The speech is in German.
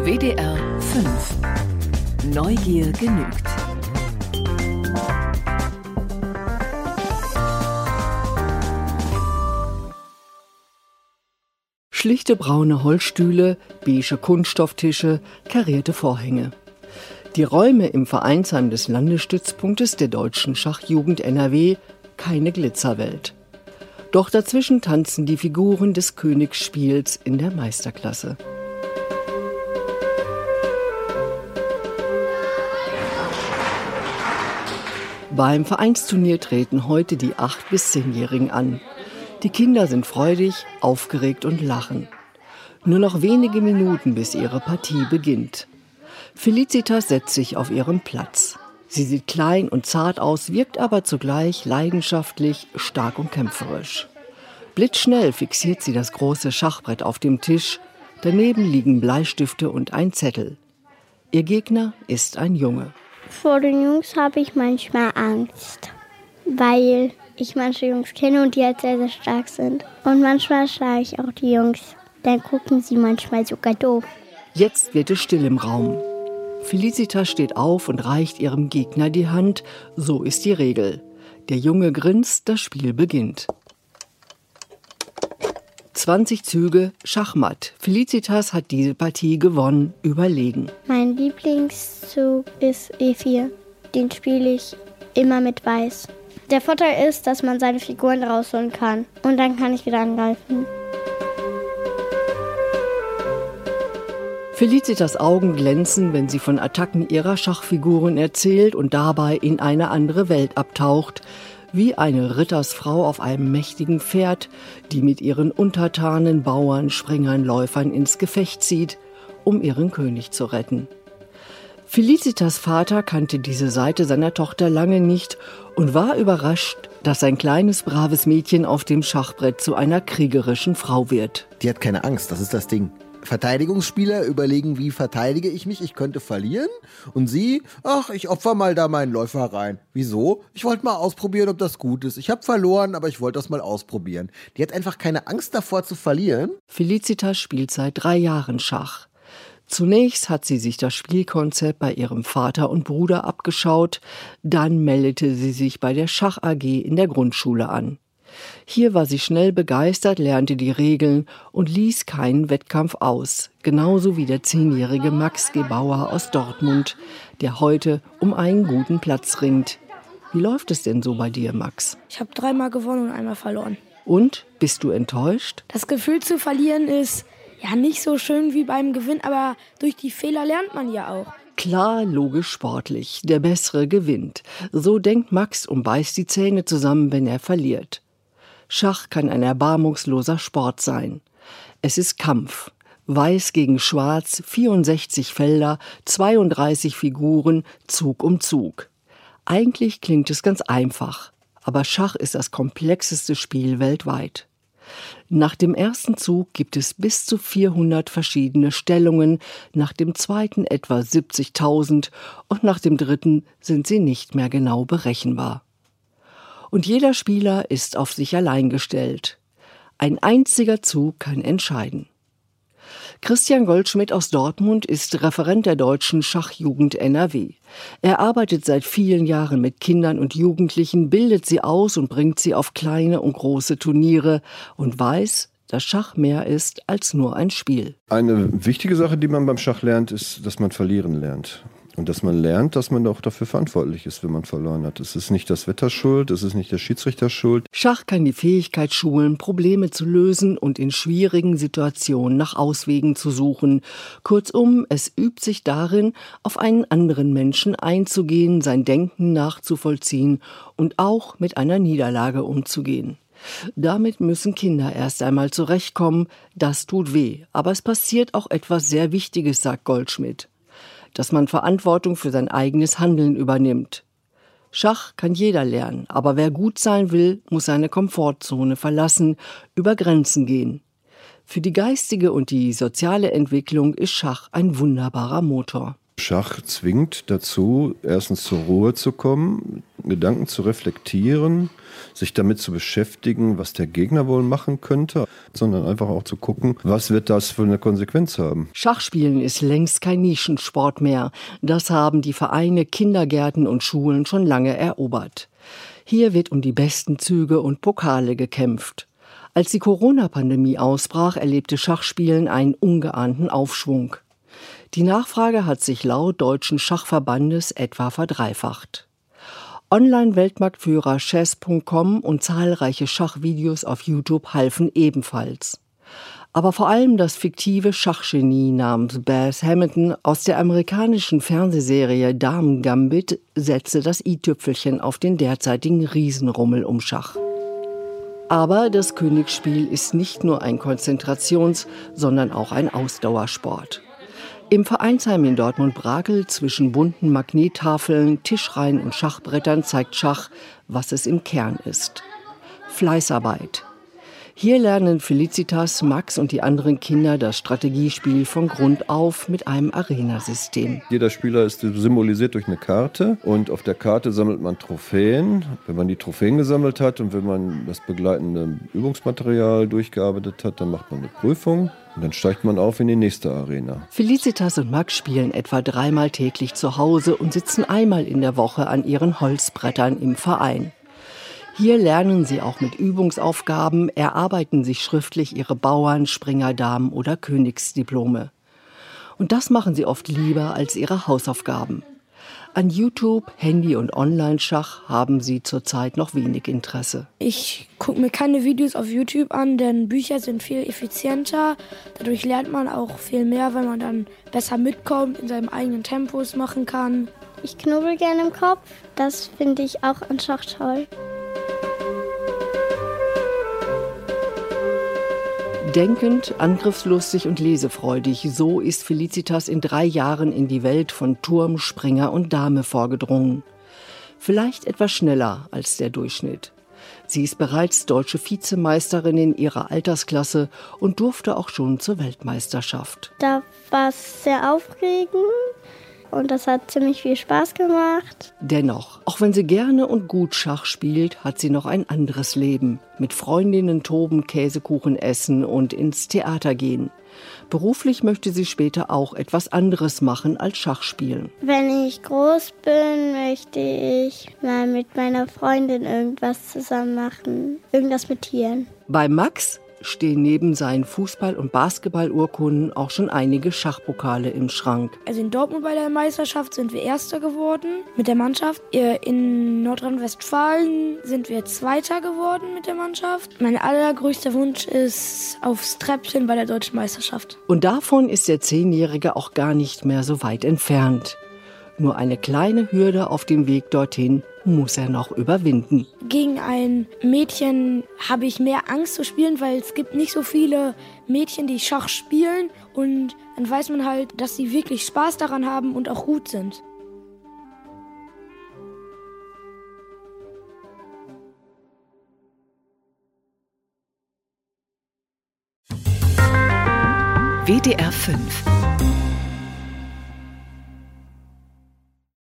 WDR 5. Neugier genügt. Schlichte braune Holzstühle, beige Kunststofftische, karierte Vorhänge. Die Räume im Vereinsheim des Landesstützpunktes der Deutschen Schachjugend NRW, keine Glitzerwelt. Doch dazwischen tanzen die Figuren des Königsspiels in der Meisterklasse. Beim Vereinsturnier treten heute die 8- bis 10-Jährigen an. Die Kinder sind freudig, aufgeregt und lachen. Nur noch wenige Minuten, bis ihre Partie beginnt. Felicitas setzt sich auf ihren Platz. Sie sieht klein und zart aus, wirkt aber zugleich leidenschaftlich, stark und kämpferisch. Blitzschnell fixiert sie das große Schachbrett auf dem Tisch. Daneben liegen Bleistifte und ein Zettel. Ihr Gegner ist ein Junge. Vor den Jungs habe ich manchmal Angst, weil ich manche Jungs kenne und die halt sehr, sehr stark sind. Und manchmal schlage ich auch die Jungs. Dann gucken sie manchmal sogar doof. Jetzt wird es still im Raum. Felicitas steht auf und reicht ihrem Gegner die Hand. So ist die Regel. Der Junge grinst, das Spiel beginnt. 20 Züge, Schachmatt. Felicitas hat diese Partie gewonnen, überlegen. Mein Lieblingszug ist E4. Den spiele ich immer mit Weiß. Der Vorteil ist, dass man seine Figuren rausholen kann. Und dann kann ich wieder angreifen. Felicitas Augen glänzen, wenn sie von Attacken ihrer Schachfiguren erzählt und dabei in eine andere Welt abtaucht. Wie eine Rittersfrau auf einem mächtigen Pferd, die mit ihren Untertanen, Bauern, Springern, Läufern ins Gefecht zieht, um ihren König zu retten. Felicitas Vater kannte diese Seite seiner Tochter lange nicht und war überrascht, dass sein kleines, braves Mädchen auf dem Schachbrett zu einer kriegerischen Frau wird. Die hat keine Angst, das ist das Ding. Verteidigungsspieler überlegen, wie verteidige ich mich, ich könnte verlieren. Und sie, ich opfer mal da meinen Läufer rein. Wieso? Ich wollte mal ausprobieren, ob das gut ist. Ich habe verloren, aber ich wollte das mal ausprobieren. Die hat einfach keine Angst davor zu verlieren. Felicitas spielt seit 3 Jahren Schach. Zunächst hat sie sich das Spielkonzept bei ihrem Vater und Bruder abgeschaut. Dann meldete sie sich bei der Schach AG in der Grundschule an. Hier war sie schnell begeistert, lernte die Regeln und ließ keinen Wettkampf aus. Genauso wie der 10-jährige Max Gebauer aus Dortmund, der heute um einen guten Platz ringt. Wie läuft es denn so bei dir, Max? Ich habe 3-mal gewonnen und 1-mal verloren. Und? Bist du enttäuscht? Das Gefühl zu verlieren ist ja nicht so schön wie beim Gewinn, aber durch die Fehler lernt man ja auch. Klar, logisch, sportlich. Der Bessere gewinnt. So denkt Max und beißt die Zähne zusammen, wenn er verliert. Schach kann ein erbarmungsloser Sport sein. Es ist Kampf. Weiß gegen Schwarz, 64 Felder, 32 Figuren, Zug um Zug. Eigentlich klingt es ganz einfach, aber Schach ist das komplexeste Spiel weltweit. Nach dem ersten Zug gibt es bis zu 400 verschiedene Stellungen, nach dem zweiten etwa 70.000 und nach dem dritten sind sie nicht mehr genau berechenbar. Und jeder Spieler ist auf sich allein gestellt. Ein einziger Zug kann entscheiden. Christian Goldschmidt aus Dortmund ist Referent der Deutschen Schachjugend NRW. Er arbeitet seit vielen Jahren mit Kindern und Jugendlichen, bildet sie aus und bringt sie auf kleine und große Turniere und weiß, dass Schach mehr ist als nur ein Spiel. Eine wichtige Sache, die man beim Schach lernt, ist, dass man verlieren lernt. Und dass man lernt, dass man auch dafür verantwortlich ist, wenn man verloren hat. Es ist nicht das Wetter schuld, es ist nicht der Schiedsrichter schuld. Schach kann die Fähigkeit schulen, Probleme zu lösen und in schwierigen Situationen nach Auswegen zu suchen. Kurzum, es übt sich darin, auf einen anderen Menschen einzugehen, sein Denken nachzuvollziehen und auch mit einer Niederlage umzugehen. Damit müssen Kinder erst einmal zurechtkommen. Das tut weh. Aber es passiert auch etwas sehr Wichtiges, sagt Goldschmidt. Dass man Verantwortung für sein eigenes Handeln übernimmt. Schach kann jeder lernen, aber wer gut sein will, muss seine Komfortzone verlassen, über Grenzen gehen. Für die geistige und die soziale Entwicklung ist Schach ein wunderbarer Motor. Schach zwingt dazu, erstens zur Ruhe zu kommen, Gedanken zu reflektieren, sich damit zu beschäftigen, was der Gegner wohl machen könnte, sondern einfach auch zu gucken, was wird das für eine Konsequenz haben. Schachspielen ist längst kein Nischensport mehr. Das haben die Vereine, Kindergärten und Schulen schon lange erobert. Hier wird um die besten Züge und Pokale gekämpft. Als die Corona-Pandemie ausbrach, erlebte Schachspielen einen ungeahnten Aufschwung. Die Nachfrage hat sich laut Deutschen Schachverbandes etwa verdreifacht. Online-Weltmarktführer Chess.com und zahlreiche Schachvideos auf YouTube halfen ebenfalls. Aber vor allem das fiktive Schachgenie namens Baz Hamilton aus der amerikanischen Fernsehserie Damen Gambit setzte das i-Tüpfelchen auf den derzeitigen Riesenrummel um Schach. Aber das Königsspiel ist nicht nur ein Konzentrations-, sondern auch ein Ausdauersport. Im Vereinsheim in Dortmund-Brakel zwischen bunten Magnettafeln, Tischreihen und Schachbrettern zeigt Schach, was es im Kern ist. Fleißarbeit. Hier lernen Felicitas, Max und die anderen Kinder das Strategiespiel von Grund auf mit einem Arena-System. Jeder Spieler ist symbolisiert durch eine Karte und auf der Karte sammelt man Trophäen. Wenn man die Trophäen gesammelt hat und wenn man das begleitende Übungsmaterial durchgearbeitet hat, dann macht man eine Prüfung und dann steigt man auf in die nächste Arena. Felicitas und Max spielen etwa 3-mal täglich zu Hause und sitzen einmal in der Woche an ihren Holzbrettern im Verein. Hier lernen sie auch mit Übungsaufgaben, erarbeiten sich schriftlich ihre Bauern-, Springer-, Damen- oder Königsdiplome. Und das machen sie oft lieber als ihre Hausaufgaben. An YouTube, Handy- und Online-Schach haben sie zurzeit noch wenig Interesse. Ich gucke mir keine Videos auf YouTube an, denn Bücher sind viel effizienter. Dadurch lernt man auch viel mehr, weil man dann besser mitkommt, in seinem eigenen Tempo es machen kann. Ich knubbel gerne im Kopf. Das finde ich auch an Schach toll. Denkend, angriffslustig und lesefreudig, so ist Felicitas in 3 Jahren in die Welt von Turm, Springer und Dame vorgedrungen. Vielleicht etwas schneller als der Durchschnitt. Sie ist bereits deutsche Vizemeisterin in ihrer Altersklasse und durfte auch schon zur Weltmeisterschaft. Da war es sehr aufregend. Und das hat ziemlich viel Spaß gemacht. Dennoch, auch wenn sie gerne und gut Schach spielt, hat sie noch ein anderes Leben. Mit Freundinnen toben, Käsekuchen essen und ins Theater gehen. Beruflich möchte sie später auch etwas anderes machen als Schach spielen. Wenn ich groß bin, möchte ich mal mit meiner Freundin irgendwas zusammen machen. Irgendwas mit Tieren. Bei Max stehen neben seinen Fußball- und Basketballurkunden auch schon einige Schachpokale im Schrank. Also in Dortmund bei der Meisterschaft sind wir Erster geworden mit der Mannschaft. In Nordrhein-Westfalen sind wir Zweiter geworden mit der Mannschaft. Mein allergrößter Wunsch ist aufs Treppchen bei der Deutschen Meisterschaft. Und davon ist der 10-Jährige auch gar nicht mehr so weit entfernt. Nur eine kleine Hürde auf dem Weg dorthin muss er noch überwinden. Gegen ein Mädchen habe ich mehr Angst zu spielen, weil es gibt nicht so viele Mädchen, die Schach spielen. Und dann weiß man halt, dass sie wirklich Spaß daran haben und auch gut sind. WDR 5